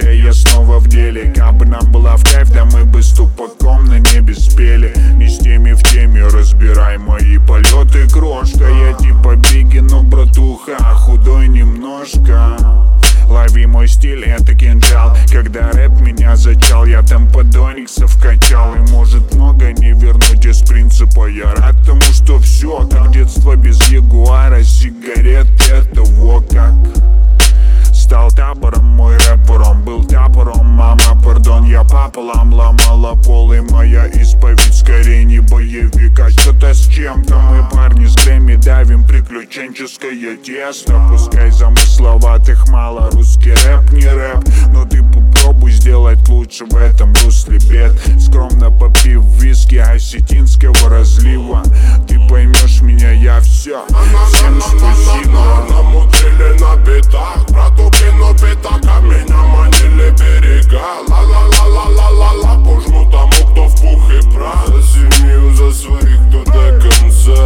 мотивация, я снова в деле. Как бы нам была в кайф, да мы бы с тупаком на небе спели. Не с теми в теме, разбирай мои полеты, крошка. Я типа Бигги, но братуха, худой немножко. Лови мой стиль, это кинжал. Когда рэп меня зачал, я темподониксов качал. И может много не вернуть из принципа. Я рад тому, что все как детство без ягуара. Сигарет, это во как. Стал табором, мой рэпером был тапором. Мама, пардон, я пополам ломала пол. И моя исповедь скорее не боевик, а что-то с чем-то. Мы парни с Грэмми давим приключенческое тесто. Пускай замысловатых мало, русский рэп не рэп, но ты попробуй сделать лучше в этом русле бед. Скромно попив виски осетинского разлива, ты поймешь меня, я все. Всем спасибо. Намудрили на битах, брату кину пятак, а меня манили берега. Ла-ла-ла-ла-ла-ла-ла, пожму тому, кто в пух и прах. За семью, за своих, кто до конца.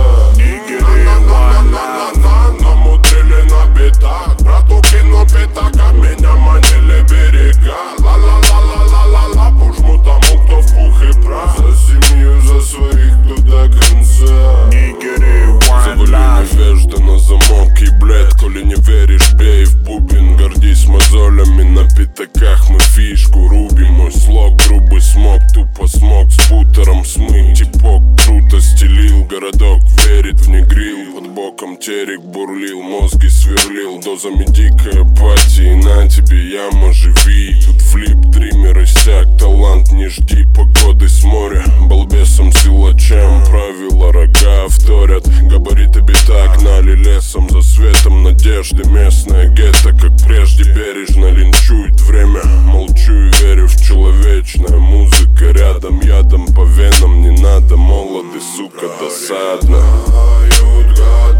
Намудрили на битах, брату кину пятак, а меня манили берега. Ла-ла-ла-ла-ла-ла-ла, пожму тому, кто в пух и прах. За семью, за своих, кто до конца. Завали надежды на замок и блед. Коли не веришь, бей в бубен. Гордись мозолями, на пятаках мы фишку рубим. Мой слог, грубый смог, тупо смог с бутером смыть. Типок круто стелил, городок верит в негрил. Под боком терек бурлил, мозги сверлил. Дозами дикой апатии, на тебе яма, живи. Тут флип, триммер и сяк, талант не жди погоды с моря. Балбесом, силачам, правила рога вторят. Габариты бита гнали лесом за светом надежды. Местная гетто, как прежде, бережно линчует время. Молчу и верю в человечное. Музыка рядом, ядом по венам не надо. Молоды, сука, досадно.